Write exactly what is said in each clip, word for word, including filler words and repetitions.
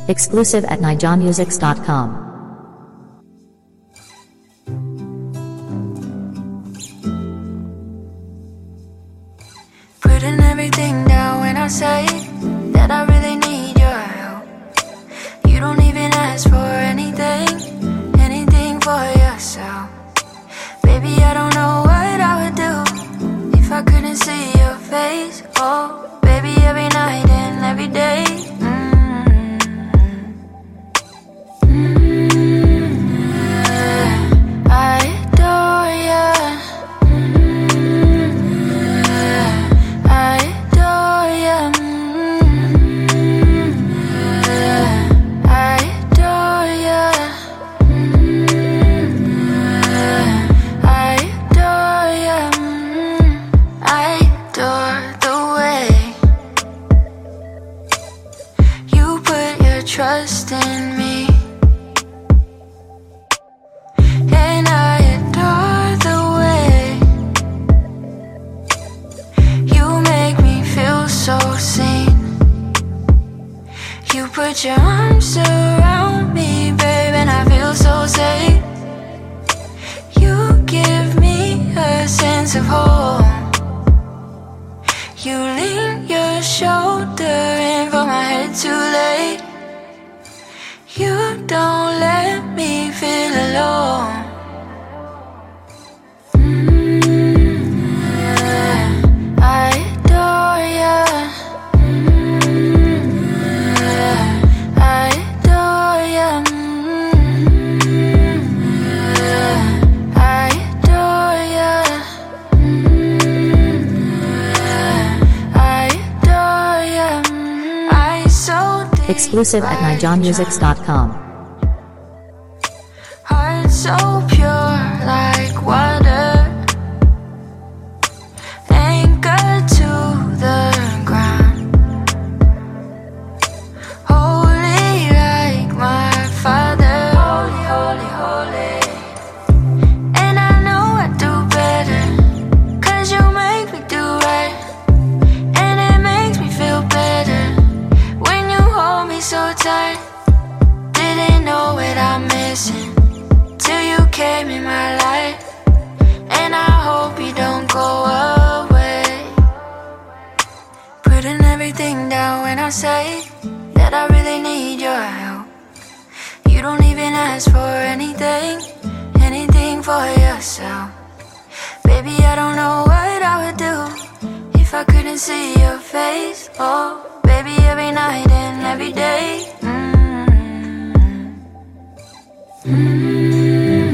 Exclusive at nijon musics dot com. Putting everything down when I say that I really need your help. You don't even ask for anything, anything for yourself. Baby, I don't know what I would do if I couldn't see your face. Oh, baby, every night and every day. Mm-hmm. Mm-hmm. I adore you. Mm-hmm. I adore you. Mm-hmm. I adore you. Mm-hmm. I adore you. Mm-hmm. I adore the way you put your trust in me, and I adore the way you make me feel so seen. You put your arms around me, babe, and I feel so safe. You give me a sense of home. You lean your shoulder in for my head too late. You don't let me feel alone. Mm-hmm. I adore you. Mm-hmm. I adore you. Mm-hmm. I adore you. Mm-hmm. I adore you. Mm-hmm. I so deep. Exclusive at nijon musics dot com. Heart so pure like water, anchored to the ground. Holy like my father. Holy, holy, holy. And I know I do better, 'cause you make me do right. And it makes me feel better when you hold me so tight. Didn't know what I'm missing till you came in my life, and I hope you don't go away. Putting everything down when I say that I really need your help. You don't even ask for anything, anything for yourself. Baby, I don't know what I would do if I couldn't see your face. Oh, baby, every night and every day. Mm-hmm. Mm-hmm.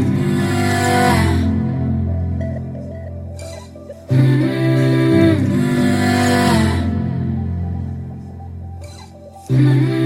Mm-hmm. Mm-hmm.